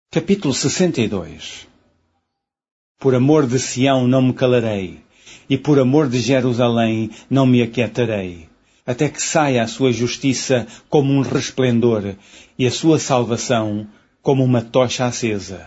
Capítulo 62. Por amor de Sião não me calarei, e por amor de Jerusalém não me aquietarei, até que saia a sua justiça como um resplendor, e a sua salvação como uma tocha acesa.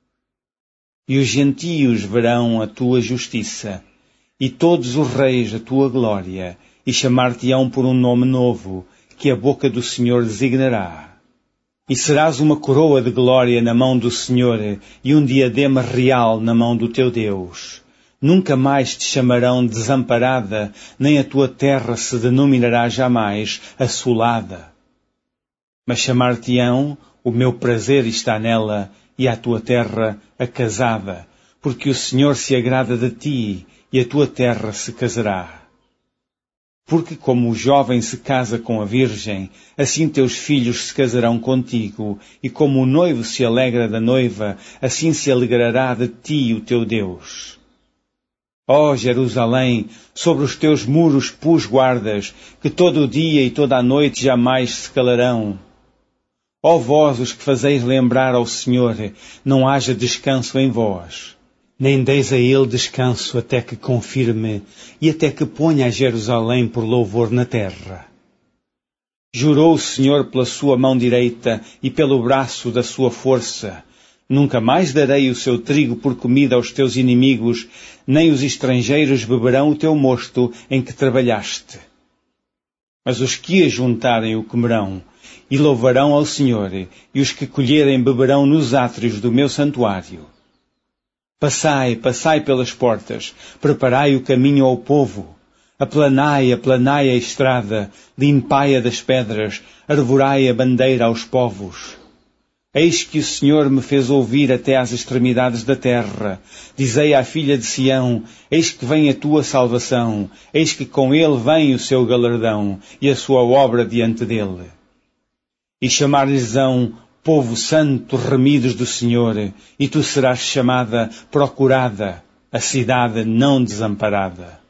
E os gentios verão a tua justiça, e todos os reis a tua glória, e chamar-te-ão por um nome novo, que a boca do Senhor designará. E serás uma coroa de glória na mão do Senhor e um diadema real na mão do teu Deus. Nunca mais te chamarão desamparada, nem a tua terra se denominará jamais assolada. Mas chamar-te-ão, o meu prazer está nela, e a tua terra acasada, porque o Senhor se agrada de ti, e a tua terra se casará. Porque como o jovem se casa com a virgem, assim teus filhos se casarão contigo, e como o noivo se alegra da noiva, assim se alegrará de ti o teu Deus. Ó Jerusalém, sobre os teus muros pus guardas, que todo o dia e toda a noite jamais se calarão. Ó vós os que fazeis lembrar ao Senhor, não haja descanso em vós. Nem deis a ele descanso até que confirme e até que ponha a Jerusalém por louvor na terra. Jurou o Senhor pela sua mão direita e pelo braço da sua força: nunca mais darei o seu trigo por comida aos teus inimigos, nem os estrangeiros beberão o teu mosto em que trabalhaste. Mas os que ajuntarem o comerão e louvarão ao Senhor, e os que colherem beberão nos átrios do meu santuário. Passai, passai pelas portas, preparai o caminho ao povo. Aplanai a estrada, limpai-a das pedras, arvorai a bandeira aos povos. Eis que o Senhor me fez ouvir até às extremidades da terra. Dizei à filha de Sião: eis que vem a tua salvação, eis que com ele vem o seu galardão, e a sua obra diante dele. E chamar-lhes-ão povo santo, remidos do Senhor, e tu serás chamada procurada, a cidade não desamparada.